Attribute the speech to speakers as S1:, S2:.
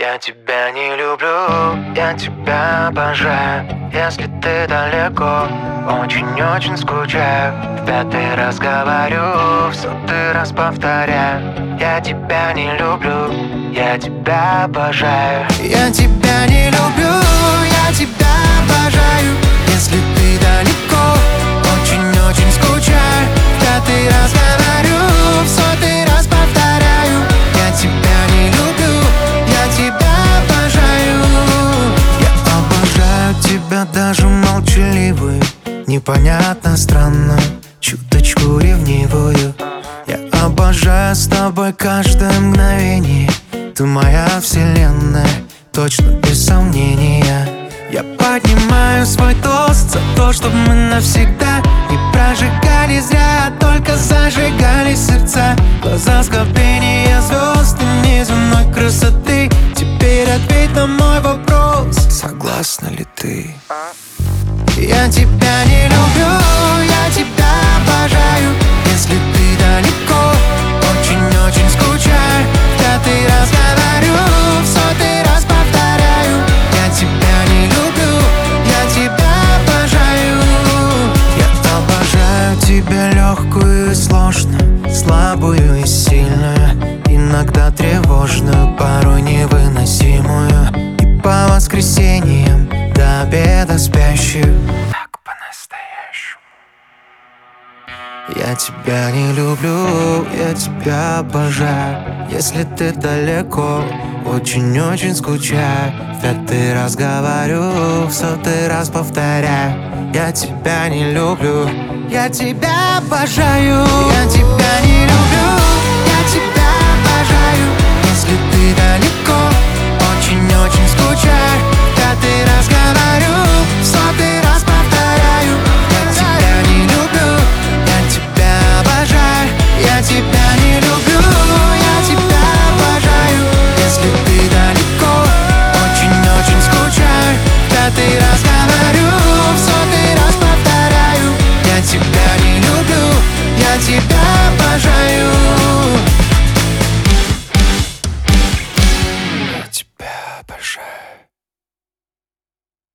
S1: Я тебя не люблю, я тебя обожаю. Если ты далеко, очень-очень скучаю. В пятый раз говорю, в сотый раз повторяю. Я тебя не люблю, я тебя обожаю. Я тебя не люблю, я тебя обожаю. Если ты далеко, очень-очень скучаю. В пятый раз говорю, в сотый раз повторяю. Я тебя не люблю, я тебя обожаю. Я обожаю тебя, даже молчаливую, непонятно, странно, чуточку ревнивую. Я обожаю с тобой каждое мгновение. Ты моя вселенная, точно без сомнения. Я поднимаю свой тост за то, чтобы мы навсегда не прожигали зря, а только зажигали сердца. Глаза скопления звезд и неземной красоты. Теперь ответь на мой вопрос: согласна ли ты? Я тебя не люблю, я тебя обожаю. Если ты далеко, очень-очень скучаю. В пятый раз говорю, в сотый раз повторяю. Я тебя не люблю, я тебя обожаю. Я обожаю тебя легкую и сложную, слабую и сильную, иногда тревожную, порой невыносимую. И по воскресеньям до обеда спящую. Так по-настоящему. Я тебя не люблю, я тебя обожаю. Если ты далеко, очень-очень скучаю. В пятый раз говорю, в сотый раз повторяю. Я тебя не люблю, я тебя обожаю. Я тебя не люблю, я тебя обожаю. Если ты далеко, очень-очень скучаю. В пятый раз говорю, в сотый раз повторяю. Я тебя не люблю, я тебя обожаю. Я тебя не люблю, я тебя обожаю. Если ты далеко, очень-очень скучаю. В пятый раз говорю, в сотый раз повторяю. Я тебя не люблю, я тебя обожаю.